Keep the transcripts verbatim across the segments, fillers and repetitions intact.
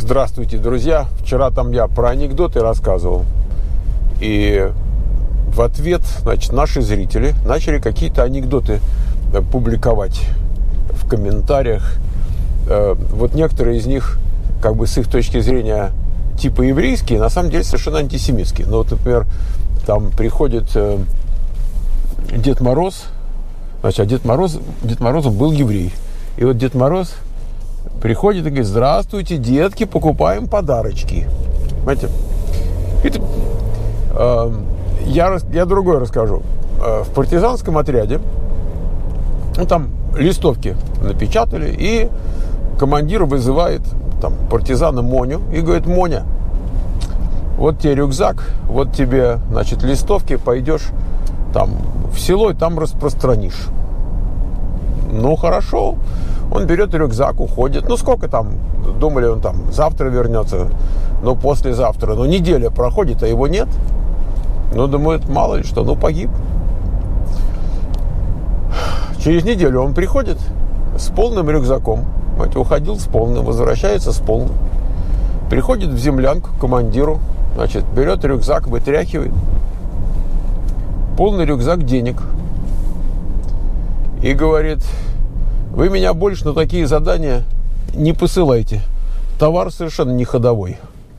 Здравствуйте, друзья. Вчера там я про анекдоты рассказывал. И в ответ, значит, наши зрители начали какие-то анекдоты публиковать в комментариях. Вот некоторые из них, как бы с их точки зрения, типа еврейские, на самом деле совершенно антисемитские. Ну, вот, например, там приходит Дед Мороз. Значит, а Дед Мороз, Дед Морозом был еврей. И вот Дед Мороз приходит и говорит: здравствуйте, детки, покупаем подарочки. Понимаете? Это, э, я, я другое расскажу. Э, в партизанском отряде, ну, там листовки напечатали, и командир вызывает там партизана Моню и говорит: Моня, вот тебе рюкзак, вот тебе, значит, листовки, пойдешь там в село и там распространишь. Ну, хорошо. Он берет рюкзак, уходит. Ну, сколько там? Думали, он там завтра вернется. Ну, послезавтра. Ну, неделя проходит, а его нет. Ну, думают, мало ли что. Ну, погиб. Через неделю он приходит с полным рюкзаком. Знаете, уходил с полным, возвращается с полным. Приходит в землянку к командиру. Значит, берет рюкзак, вытряхивает. Полный рюкзак денег. И говорит: вы меня больше на такие задания не посылайте. Товар совершенно не ходовой.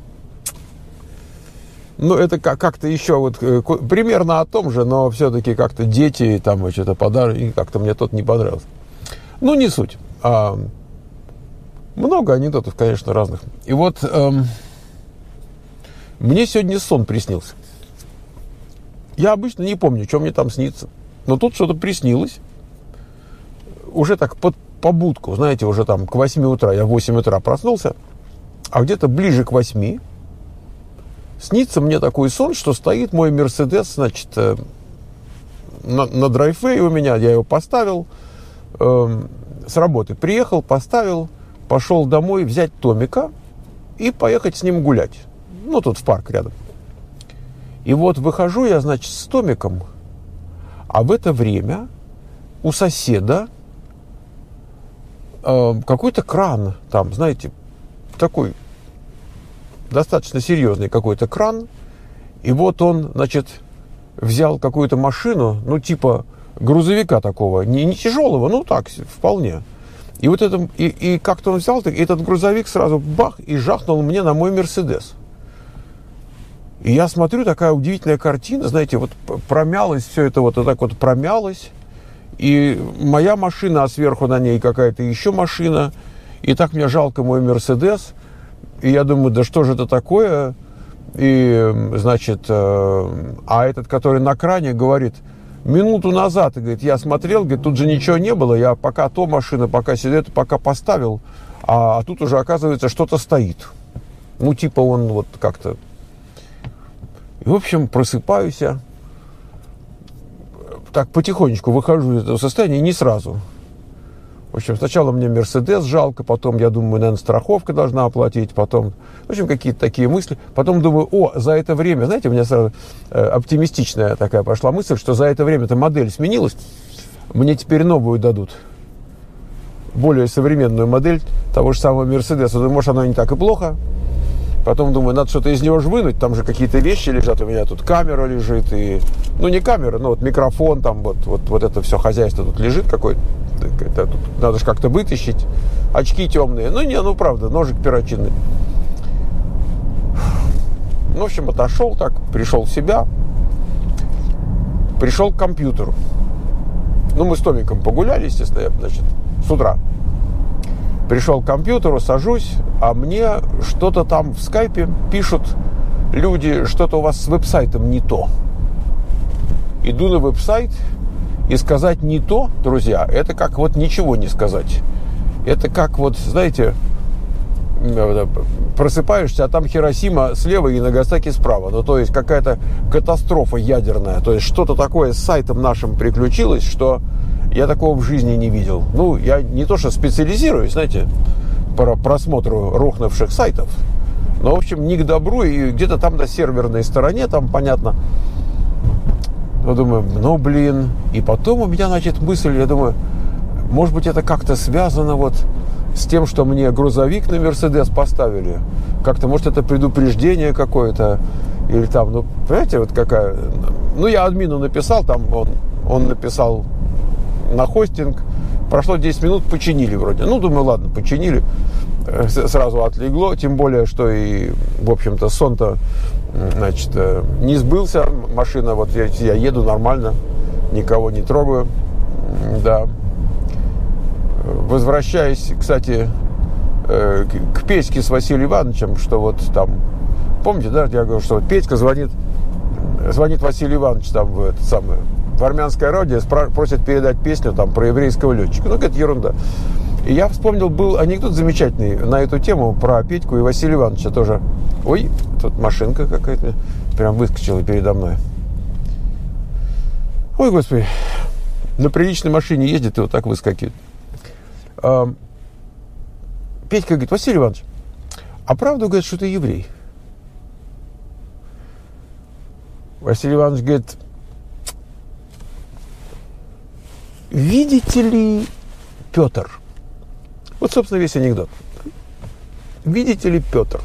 Ну, это как-то еще вот примерно о том же, но все-таки как-то дети, там что-то подарки, как-то мне тот не понравился. Ну, не суть. А, много анекдотов, конечно, разных. И вот эм, мне сегодня сон приснился. Я обычно не помню, что мне там снится. Но тут что-то приснилось. Уже так под побудку, знаете, уже там к восьми утра, я в восемь утра проснулся, а где-то ближе к восьми снится мне такой сон, что стоит мой Мерседес, значит, на, на драйвее у меня, я его поставил, э, с работы приехал, поставил, пошел домой взять Томика и поехать с ним гулять. Ну, тут в парк рядом. И вот выхожу я, значит, с Томиком, а в это время у соседа какой-то кран, там, знаете, такой достаточно серьезный какой-то кран, и вот он, значит, взял какую-то машину, ну, типа грузовика такого, не, не тяжелого, ну, так, вполне. И вот это, и, и как-то он взял, и этот грузовик сразу бах, и жахнул мне на мой Мерседес. И я смотрю, такая удивительная картина, знаете, вот промялось все это, вот, вот так вот промялось. И моя машина, а сверху на ней какая-то еще машина. И так мне жалко мой Мерседес. И я думаю, да что же это такое? И, значит, а этот, который на кране, говорит: минуту назад, и, говорит, я смотрел, говорит, тут же ничего не было. Я пока то машина, пока сидит, пока поставил. А, а тут уже, оказывается, что-то стоит. Ну, типа он вот как-то... И, в общем, просыпаюсь я. Так потихонечку выхожу из этого состояния, не сразу. В общем, сначала мне Мерседес жалко, потом, я думаю, наверное, страховка должна оплатить, потом, в общем, какие-то такие мысли. Потом думаю, о, за это время, знаете, у меня сразу э, оптимистичная такая пошла мысль, что за это время-то модель сменилась, мне теперь новую дадут, более современную модель того же самого Мерседеса. Думаю, может, оно не так и плохо. Потом думаю, надо что-то из него же вынуть, там же какие-то вещи лежат, у меня тут камера лежит, и, ну, не камера, но вот микрофон, там вот, вот, вот это все хозяйство тут лежит какое-то, это, тут надо же как-то вытащить, очки темные, ну, не, ну, правда, ножик перочинный. Ну, в общем, отошел так, пришел в себя, пришел к компьютеру. Ну, мы с Томиком погуляли, естественно, я, значит, с утра. Пришел к компьютеру, сажусь, а мне что-то там в скайпе пишут люди, что-то у вас с веб-сайтом не то. Иду на веб-сайт, и сказать не то, друзья, это как вот ничего не сказать. Это как вот, знаете, просыпаешься, а там Хиросима слева и Нагасаки справа. Ну, то есть какая-то катастрофа ядерная. То есть что-то такое с сайтом нашим приключилось, что я такого в жизни не видел. Ну, я не то что специализируюсь, знаете, по просмотру рухнувших сайтов, но, в общем, не к добру, и где-то там на серверной стороне, там, понятно, ну, думаю, ну, блин. И потом у меня, значит, мысль, я думаю, может быть, это как-то связано вот с тем, что мне грузовик на Мерседес поставили. Как-то, может, это предупреждение какое-то. Или там, ну, понимаете, вот какая... Ну, я админу написал, там он, он написал на хостинг. Прошло десять минут, починили вроде. Ну, думаю, ладно, починили. Сразу отлегло. Тем более, что и, в общем-то, сон-то, значит, не сбылся. Машина, вот я, я еду нормально, никого не трогаю. Да. Возвращаясь, кстати, к Петьке с Василием Ивановичем, что вот там, помните, да, я говорю, что вот Петька звонит, звонит Василий Иванович там в это самое, в армянское радио, просит передать песню там про еврейского летчика. Ну, это ерунда. И я вспомнил, был анекдот замечательный на эту тему про Петьку и Василия Ивановича тоже. Ой, тут машинка какая-то прям выскочила передо мной. Ой, господи, на приличной машине ездит и вот так выскакивает. А, Петька говорит: Василий Иванович, а правда, говорит, что ты еврей? Василий Иванович говорит: видите ли, Петр? Вот, собственно, весь анекдот. Видите ли, Петр?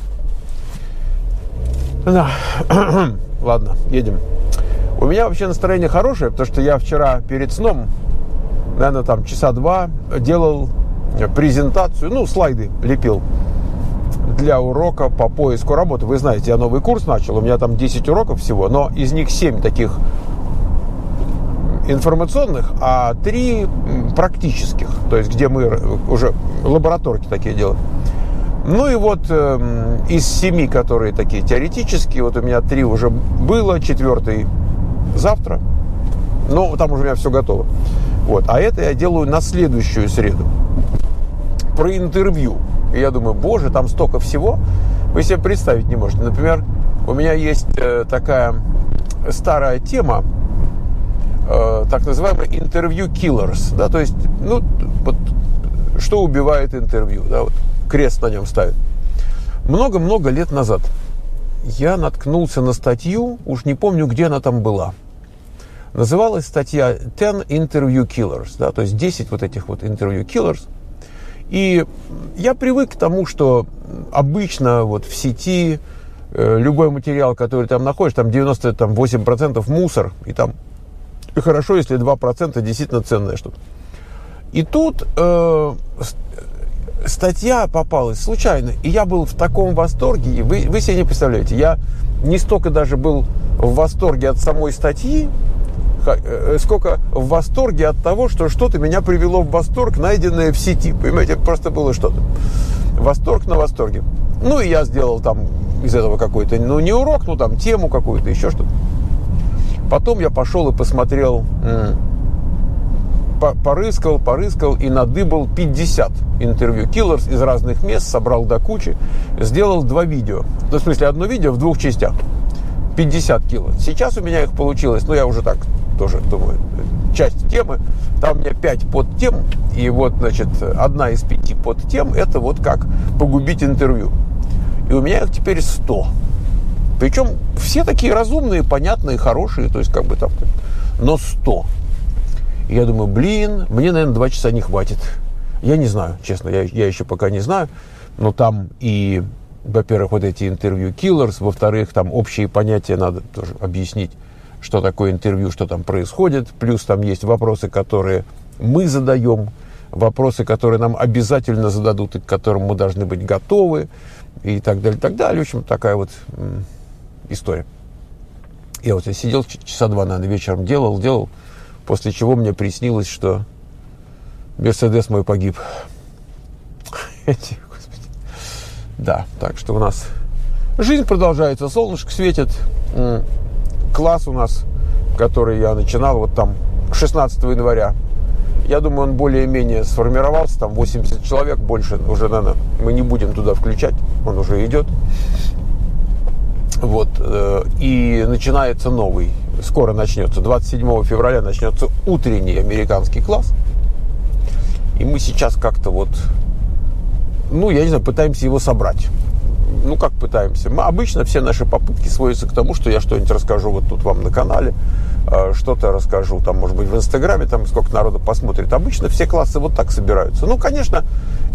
Да. Ладно, едем. У меня вообще настроение хорошее, потому что я вчера перед сном, наверное, там часа два, делал презентацию, ну, слайды лепил для урока по поиску работы. Вы знаете, я новый курс начал, у меня там десять уроков всего, но из них семь таких информационных, а три практических, то есть где мы уже лабораторки такие делаем. Ну и вот э, из семи, которые такие теоретические, вот у меня три уже было, четвертый завтра, но там уже у меня все готово. Вот. А это я делаю на следующую среду. Про интервью. И я думаю, боже, там столько всего, вы себе представить не можете. Например, у меня есть э, такая старая тема, э, так называемый интервью killers, да, то есть, ну, вот, что убивает интервью, да, вот, крест на нем ставит. Много-много лет назад я наткнулся на статью, уж не помню, где она там была. Называлась статья ten interview killers, да, то есть десять вот этих вот interview killers. И я привык к тому, что обычно вот в сети э, любой материал, который там находишь, там девяносто восемь процентов мусор, и там и хорошо, если два процента действительно ценное что-то. И тут э, статья попалась случайно, и я был в таком восторге, и вы, вы себе не представляете, я не столько даже был в восторге от самой статьи, сколько в восторге от того, что что-то меня привело в восторг, найденное в сети. Понимаете, это просто было что-то. Восторг на восторге. Ну, и я сделал там из этого какой-то, ну, не урок, ну, там, тему какую-то, еще что-то. Потом я пошел и посмотрел, порыскал, порыскал и надыбал пятьдесят интервью killers из разных мест, собрал до кучи, сделал два видео. Ну, в смысле, одно видео в двух частях. пятьдесят кило. Сейчас у меня их получилось, ну, я уже так тоже думаю, часть темы, там у меня пять подтем, и вот, значит, одна из пяти подтем, это вот как погубить интервью. И у меня их теперь сто. Причем все такие разумные, понятные, хорошие, то есть как бы там, но сто. И я думаю, блин, мне, наверное, два часа не хватит. Я не знаю, честно, я, я еще пока не знаю, но там и, во-первых, вот эти интервью killers, во-вторых, там общие понятия надо тоже объяснить, что такое интервью, что там происходит. Плюс там есть вопросы, которые мы задаем, вопросы, которые нам обязательно зададут и к которым мы должны быть готовы, и так далее, и так далее. В общем, такая вот м- история. Я вот я сидел часа два, наверное, вечером делал, делал, после чего мне приснилось, что Мерседес мой погиб. Господи. Да, так что у нас жизнь продолжается, солнышко светит. Класс у нас, который я начинал вот там шестнадцатого января, я думаю, он более-менее сформировался, там восемьдесят человек, больше уже, наверное, мы не будем туда включать, он уже идет. Вот, и начинается новый, скоро начнется, двадцать седьмого февраля начнется утренний американский класс, и мы сейчас как-то вот, ну, я не знаю, пытаемся его собрать. Ну, как пытаемся? Мы, обычно все наши попытки сводятся к тому, что я что-нибудь расскажу вот тут вам на канале, э, что-то расскажу, там, может быть, в Инстаграме, там, сколько народу посмотрит. Обычно все классы вот так собираются. Ну, конечно,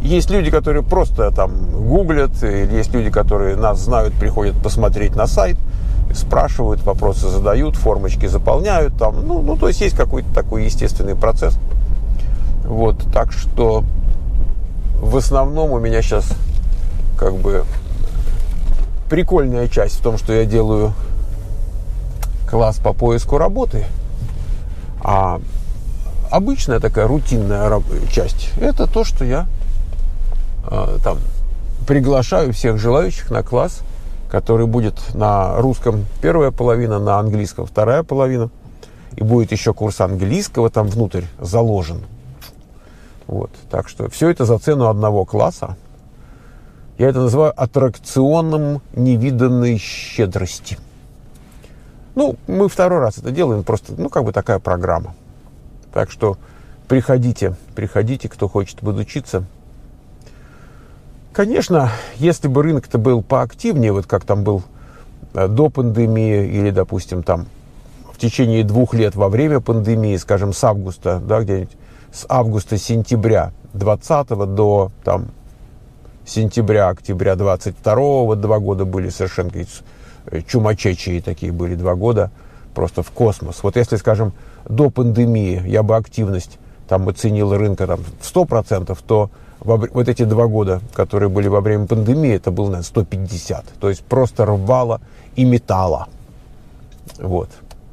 Есть люди, которые просто там гуглят, или есть люди, которые нас знают, приходят посмотреть на сайт, спрашивают, вопросы задают, формочки заполняют. Там, ну, ну, то есть есть какой-то такой естественный процесс. Вот, так что в основном у меня сейчас как бы прикольная часть в том, что я делаю класс по поиску работы. А обычная такая рутинная часть — это то, что я э, там приглашаю всех желающих на класс, который будет на русском первая половина, на английском вторая половина. И будет еще курс английского там внутрь заложен. Вот. Так что все это за цену одного класса. Я это называю аттракционом невиданной щедрости. Ну, мы второй раз это делаем, просто, ну, как бы такая программа. Так что приходите, приходите, кто хочет подучиться. Конечно, если бы рынок-то был поактивнее, вот как там был до пандемии или, допустим, там в течение двух лет во время пандемии, скажем, с августа, да, где-нибудь с августа-сентября двадцатого до там сентября-октября двадцать второго, вот два года были совершенно чумачечие такие были два года, просто в космос. Вот если, скажем, до пандемии я бы активность там оценил рынка там в сто процентов, то вот эти два года, которые были во время пандемии, это было, наверное, сто пятьдесят. То есть просто рвало и метало. Вот.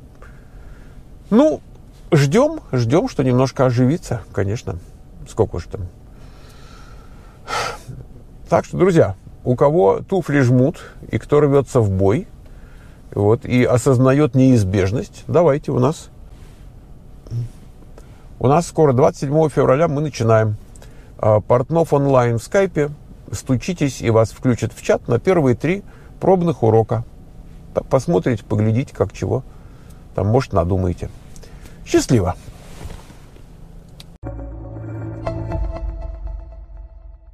Ну, ждем, ждем, что немножко оживится, конечно. Сколько же там. Так что, друзья, у кого туфли жмут и кто рвется в бой, вот, и осознает неизбежность, давайте у нас. У нас скоро, двадцать седьмого февраля, мы начинаем. Портнов онлайн в скайпе. Стучитесь, и вас включат в чат на первые три пробных урока. Так, посмотрите, поглядите, как чего. Там, может, надумаете. Счастливо!